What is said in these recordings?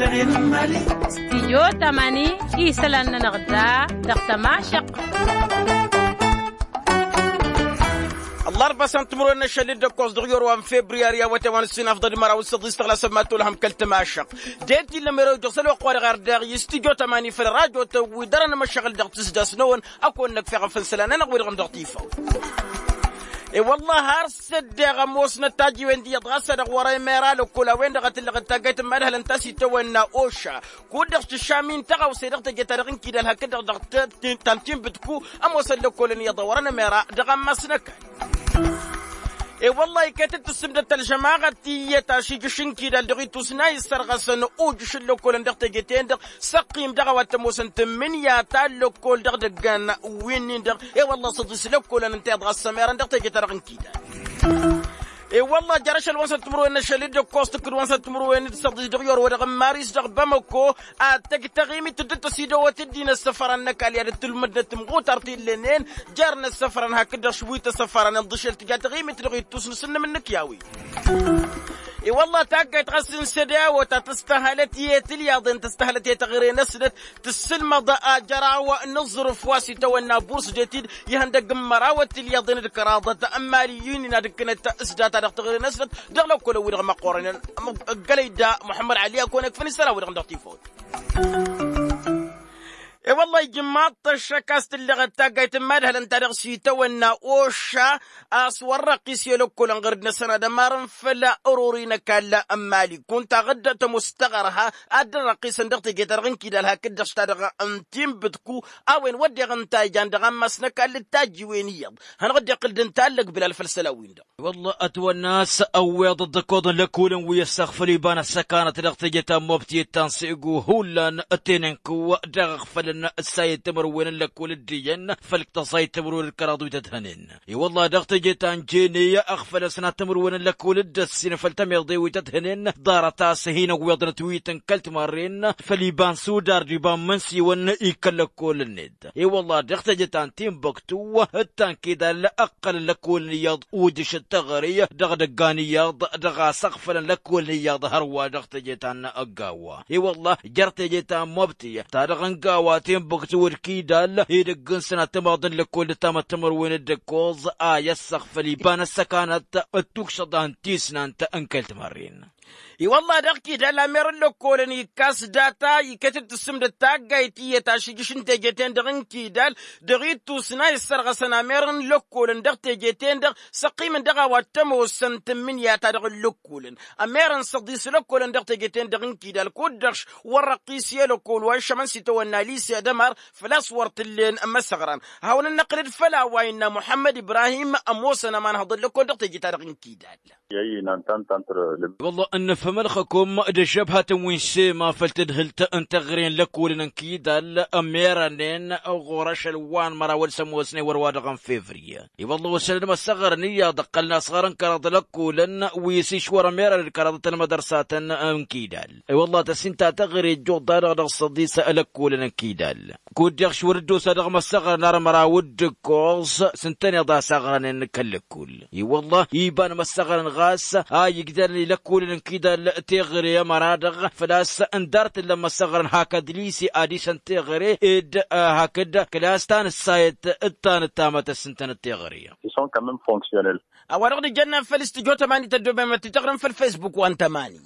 استديو تماني إيسلان نغدا دقت معشق الله 4 سنتمر نشل الدكوز دغيور وان فبراير وتوان السنة أفضل مرة وسط استغلا سمات لهم كلت معشق ديتي لما يرجع سلوا قوار غير داغي استديو تماني في الراديو ودرنا مشغل دغ تسداس نون أكون لك في غفن سلانة نقول غن دغتيفا اي والله هرسد غموس نتاجي وين دي غسد وراي ميرالو كولا وين دغت اللي تاجيت مالها لنتاسي تونا اوشا كودغت الشامين تغاو سيدغت جترغن كيدال هكذا دغت تنتيم بتكو اموسل كولن يدورنا ميرا دغم مسنك اي والله كتت السمدة الجماعة تيتا شي جشن كيدال دغيتو سناي سرغسن اوجش لكولن دغت جتين دغ سقيم دغوا تموسن تمنيا تالو كول دغ دغان وين دغ اي والله صدس لكولن انت دغ ميرا دغت جترغن كيدال اي والله جرش الوسط تمرو ان شليد كوست كل وسط تمرو ان تصدي دغيور ودغ ماريس دغ بمكو تغيمي تدت سيدو وتدينا السفر انك على يد المدة تمغو ترتي لنين جرنا السفر هكذا شويه السفر انا ضشل تجا تغيمي تغي تسنسن منك ياوي اي والله تاقي تغسل سدا وتستهلت يتلياضن تستهلت يتغيري نسلت تسلم ضاء جراوة نظر فواسي تونا بورس جديد يهندق مراوة الياضن الكراضة أماليين نادكنت اسدات تغيري نسلت دغلو كل ورغ مقورن قليدا محمد علي اكون فني سلا ورغ دغتيفوت اي والله جماعة الشكاست اللي غتاقيت مالها لنتاريغ سيتونا اوشا اسوار رقيس يلوكو لنغردنا سنة دمارن فلا ارورينا كالا امالي كنت غدت مستغرها ادر رقيس اندغتي جيترغن كيدا لها كدش تارغ انتيم بتكو اوين ودي غنتاي جان دغم مسنك اللي تاجي وينيض هنغدي قلدن تالك بلا الفلسلاوين دا والله اتوى الناس اوي ضد كودن لكولن ويستغفل يبان السكانة دغتي جيتا موبتي تنسيقو هولان اتيننكو دغفل السايد تمرون لك ولديا فالتصايد تمرون الكراض وتتهنن اي والله دغت جيتان جيني اغفل سنة تمرون لك ولد السنة فالتمرضي وتتهنن دارتا سهينا ويضن تويتن كلت مارين فليبان سودار ريبان منسي ون يكلك كل الند اي والله دغت جيتان تيم بكتو التان كيدا لاقل لك ولنياض ودش التغري دغ دقانياض دغا سقفل لك ولنياض هروا دغت جيتان اقاوا اي والله جرت جيتان مبتي تارغن قاوات بقتور كيدال يدقن سنة تماضن لكل تام التمر وين الدكوز يسخ ليبان السكانات التوكشضان تيسنا انت انكلت مارين اي والله دقي دلا ميرلو كولني كاس داتا يكتب تسم دتاغايتي يتاشيجشن تجيتين دغن كيدال دغيتو سناي سرغسنا ميرن لوكولن دغ تجيتين دغ سقيم دغا واتمو سنت من ياتا دغ لوكولن اميرن صديس لوكولن دغ تجيتين دغن كيدال كودرش ورقيس يلوكول وشمن سيتونا ليس دمر فلاس ورتلين اما صغران هاون النقل فلا وين محمد ابراهيم اموسنا ما نهض لكم دغ تجيتا دغن كيدال والله ان فملخكم دشبها وين سيما فلتدهل تغرين لكولن كيدا الاميرانين او غورش الوان مراول سموسني وروادغن فيفريا اي والله وسلم الصغر نيا دقلنا صغرا كرض لكولن ويسيش ورا ميرا الكرضة المدرسات انكيدال اي والله تسنتا تغري جو دار الصديس لكولن كيدال كود يخش وردو صدغ الصغر نار مراود كورس سنتين ضا صغرا كلكول اي والله يبان مسغر غاس يقدر لكولن كيدا تغري مرادغ فلاس اندرت لما صغر هكا دليسي اديشن تغري اد هكذا كلاستان السايت التان التامة السنتين تغري ils sont quand même fonctionnels اورغ دي جنة فالاستجو تماني تدوبة ما تتغرم في الفيسبوك وان تماني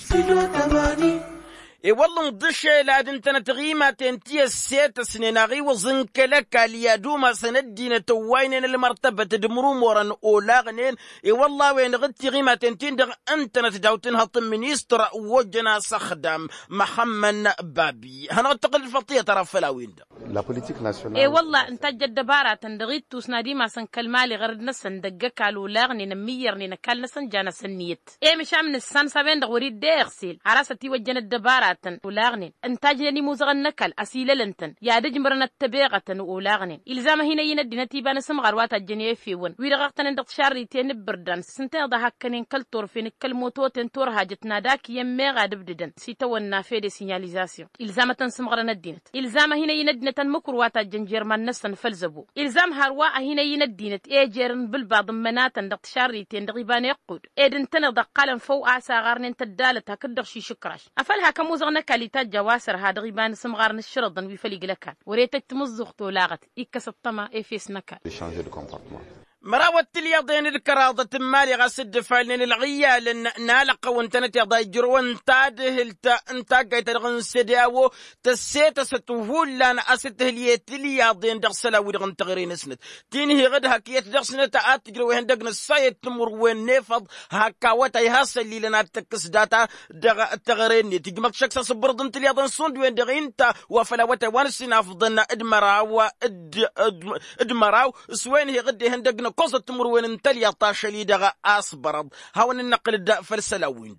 اي والله مضشة لاد انتنا تغيمة تنتي السيت سنيناغي وزنك لك اليادوما سندين توينين المرتبة تدمرو موران اولاغنين اي والله وين غدتي غيمة تنتين دغ انتنا تداوتنها طمينيستر وجنا سخدم محمد بابي هنغتقل الفطية ترى فلاوين دا لا بوليتيك ناسيونال اي والله انت جد بارا تندغيت توسنادي ما سنكل مالي غرد نسن دقك على لاغني نميرني نكال نسن جانا سنيت اي مش عمن السن سبين دغوريد ديغسيل عراستي وجنا الدبارات ولاغنين انتاجني موزغن نكل اسيله لنتن يا دجمرنا التبيغه ولاغنين الزام هنا يندي نتيبان سم غروات الجنيه فيون ويرغتن اندق شاريتين بردان سنتين ضحكنين كل طور فين كل موتوتين تور هاجتنا داك يمي غادبددن سيتونا فيدي سيناليزاسيون الزامه سمغرنا الدينت الزام هنا يندي نتن مكروات الجنجير من نسن فلزبو الزام هروا هنا يندينت ايجرن بالبعض منات اندق شاريتين دغيبان يقود ادن تن دقالن فوق اسا غارنين تدالتها كدر شي شكراش افلها كمو موزغنا كاليتات جواسر هذا غيبان سمغار نشرضن ويفلق لك وريتك تمزغ طولاغت إكسطما إفيس نكال مراوت اليضين الكراضة مالي غاسد فالين الغيال نالق وانتنت يضاي جروان تادهلت انتا قايت رغن سداو تسيت ستوهول لان استه اليت اليضين دغسلا ودغن تغرين سنت تينهي غد هكيت دغسنة تاات جرو هندقن السايت تمر وين نفض هكا واتاي هاسا اللي لنا تكس داتا تغرين تجمك شكسا صبردن اليضين صند وين دغين تا وفلا واتاي وانسنا فضنا ادمراو ادمراو سوينهي غد هندقن قصة تمر وين انتلي طاشلي دغا أصبرد هاون النقل الداء فالسلاوين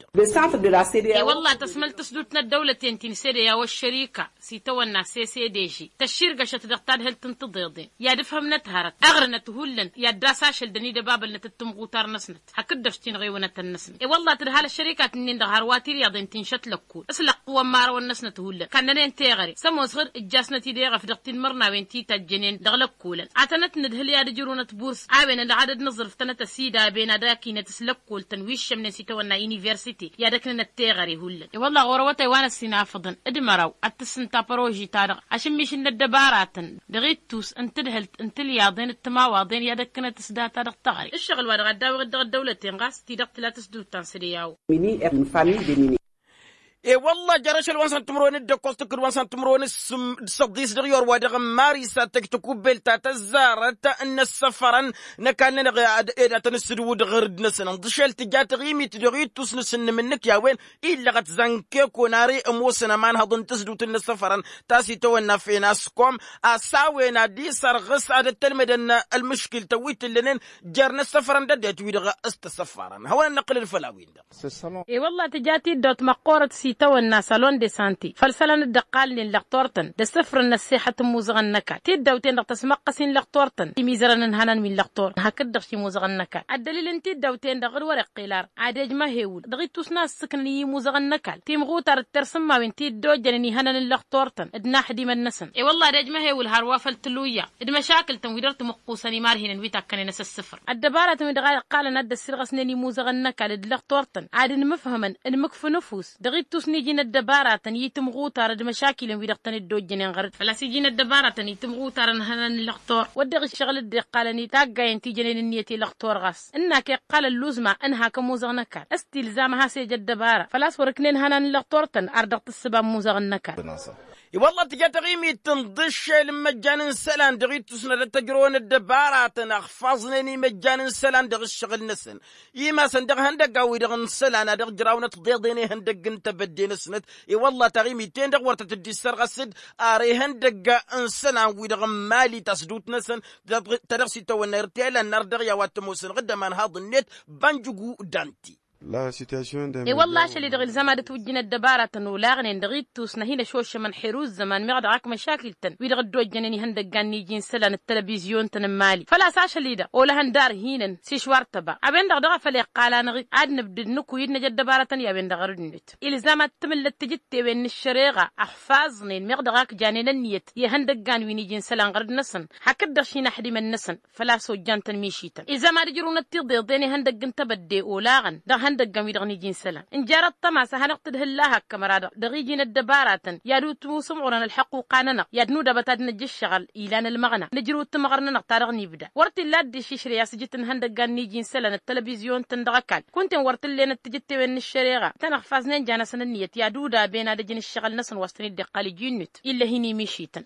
اي والله تسمل تسدوتنا الدولتين تين سيديا والشريكة سيتونا سي دي جي تشير قشة تدقتاد هل تنتضيضي يا دفهم نتهرت أغرنت هولن يا دراساشل دني دباب اللي تتمغوتار نسنت هكدفتين غيونة النسن اي والله تدهال الشركات انين دغار واتير يضين تنشت لكول اسلق قوة مارا والنسنت هولن كان نين تيغري سمو صغر الجاسنتي ديغا في دقتين مرنا وين تيتا الجنين دغلق كولا عتنت ندهل يا دجرونة بورس بين العدد نظر فتنة السيدة بين داكينة تسلقوا التنويش من سيتونا يونيفرسيتي يا داكنا التيغري هولا والله غروتي وانا السنافضن ادمراو التسنتا بروجي تارغ عشان مش ان الدبارات دغيتوس انت دهلت انت الياضين التماواضين يا داكنا تسدا تارغ تغري الشغل وانا غدا الدولتين غاس تيدق لا تسدو تنسرياو ميني ابن فامي بميني اي والله جرش الوان تمرون الدكوس تكر وان تمرون الصديس دغيور وادغ ماريسا تكتكوبل تزارت ان السفرن نكان غاد اذا تنسدو دغرد نسن دشل تجات غيمي تدغيت تسنسن منك يا وين الا غتزنكك وناري اموسنا مان هضن تسدو تن السفرن تاسي تونا في ناسكم اساوينا دي سرغس هذا التلمدن المشكل تويت لنن جرنا السفرن ددت ويدغ استسفرن هو نقل الفلاوين ده اي والله تجاتي دوت مقورة تونا صالون دي سانتي فالسلان الدقال للقطورتن دسفر النصيحة موزغن نكا تيداوتين دق تسمقسين لقطورتن ميزرن هنان من لقطور هكذا شي موزغن نكا الدليل انت داوتين دغر ورق قيلار عادج ما هيول دغي توسنا سكن لي موزغن نكا تيمغوتر الترسم ما وين تيدو جنني هنان لقطورتن ادنا حدي من نسن اي والله داج ما هيول هاروا فلتلويا اد مشاكل تنويدرت مقوسني مارهن ويتا كان نس الصفر الدبارة من دغ قال ند السرغسني موزغن نكا للقطورتن عاد مفهما ان مكف نفوس دغي نيجينا الدبارة يتم غوتار المشاكل ويدقتن الدوجين غرد فلا سيجينا الدبارة يتم غوتار هنان اللقطور ودغ الشغل الدي قالني تاقا ينتيجين النيتي لقطور غاس انك قال اللوزمة انها كموزغنكال استلزامها سيجا الدبارة فلا سوركنين هنان اللقطورتن اردقت السبا موزغنكال والله تجا تغيمي تنضش المجان سلان دغي تسنى تجرون الدبارات اخفاظني مجان سلان دغ الشغل نسن يما سندغ هندق او دغ سلان دغ جراونه تضيضيني هندق انت بدين سنت اي والله تغيمي تندغ ورت تدي سرغسد اري هندق انسلان ودغ مالي تسدوت نسن تدغسي تو نرتيل النردغ يا واتموسن غدا من هذا النت بنجو دانتي لا سيتياسيون اي والله شلي دغ الزمان توجنا الدبارة ولاغن دغيت توسنا هنا شوش من حروز زمان مغدعك مشاكل تن ويدغ دوجنني هندقاني جين سلان التلفزيون تنمالي فلا ساش ليدا ولا هندار هينن سيشوارتبا ابين دغ فلي قالان عاد نبد نكو يدنا الدبارة يا بين دغ ردنت الزامات تمل تجت بين الشريغه احفاظني مغدعك جانين النيت يا هندقان ويني جين سلان غرد نسن حكدر شي نحدي من نسن فلا سوجان تنميشيتن اذا ما رجرون التضيضيني هندقن تبدي ولاغن هندق قمي دغني جين سلام إن جرت طماسة هنقتد هلاها كمرادة دغي جين الدبارة يا دوت موسمعنا الحق قاننا يا دنودا بتاد نجي الشغل إيلان المغنى نجرو التمغرنا نقتارغني بدا ورت اللاد شيشري يا سجتن هندق قاني جين سلام التلفزيون تندغكال كنت ورت اللي نتجت من الشريعة تنخفازنين جانا سننية يا دودا بين دجين الشغل نسن وستني الدقالي جينت إلا هني مشيتن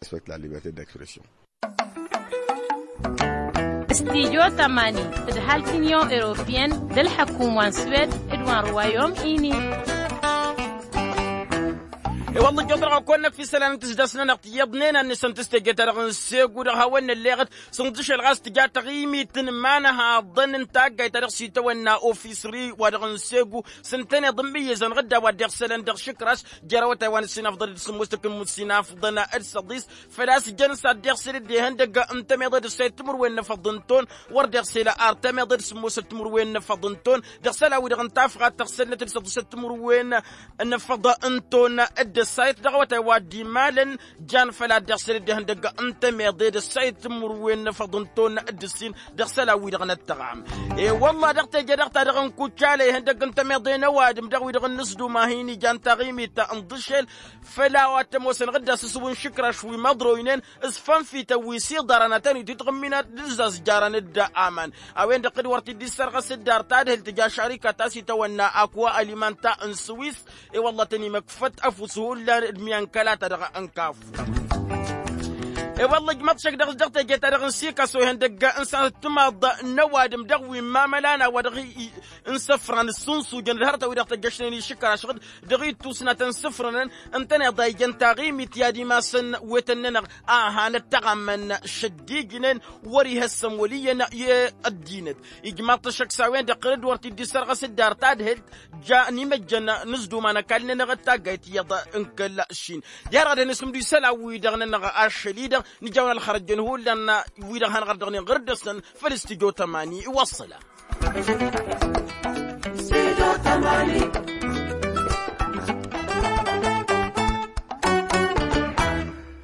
استيجو ثماني تدهال كينيو إيروبيان دل حكومة سويد إدوان روايوم إيني والله جبر كنا في سلام تجدسنا نقيضنا النسان تستجت رغن سيقول هون اللي غد صندش الغاز تجات غيمي تنمانها ضن تاجا ترخصي تونا أوفيسري ورغن سيقو سنتين ضمية زن غدا ودير سلام در شكرش جروته وان السناف ضد سموستكم السناف ضنا الصديس فلاس جنس در سل دي هندق أنت ما ضد سيتمر وين فضنتون وردر سل أرت ما ضد سموستمر وين فضنتون در سل ورغن تافغ تغسلنا تلصد ستمر وين نفض أنتون السايت دغوتا وادي مالن جان فلا دغسل دهن دغ انت ميضيد السايت مروين فضنتون الدسين دغسلا ويدغن التغام اي والله دغتا جدغتا دغن كوتشالي هندغ انت ميضين وادم دغوي دغن نسدو ماهيني جان تغيمي تا اندشل فلا واتموسن غدا سسون شكرا شوي مضروينين اسفن في تويسير دارنا تاني تتغمينات دزاز جاران الدا امان اوين دقد ورتي دي سرغس الدار تادهل تجا شركه تاسي تونا اكوا اليمانتا ان سويس اي والله تاني مكفت افوسه لا ميان كلا تدغ انكاف اي والله ما تشك دغت جت دغ سيكا سو هندق انسان تماض نوادم دغوي ما ملانا ودغي انسفران السنسو جن هرتا ودغت جشني شكرا شغد دغي توسنا تنسفرن انتنا ضاي جنتاغي متيادي ما سن وتنن هنتغمن شديجن وري هالسموليه الدينت اجما تشك ساوين دقرد ورتي دي سرغس الدار تادهل جاني مجنا نزدو ما نكلنا نغتا جيت يضا انكل شين يرى نسم دي سلاوي دغنا نغ اشليد نجاونا الخرج هو لأن ويدا هنغردغني غردسن فالاستيجو تماني وصله.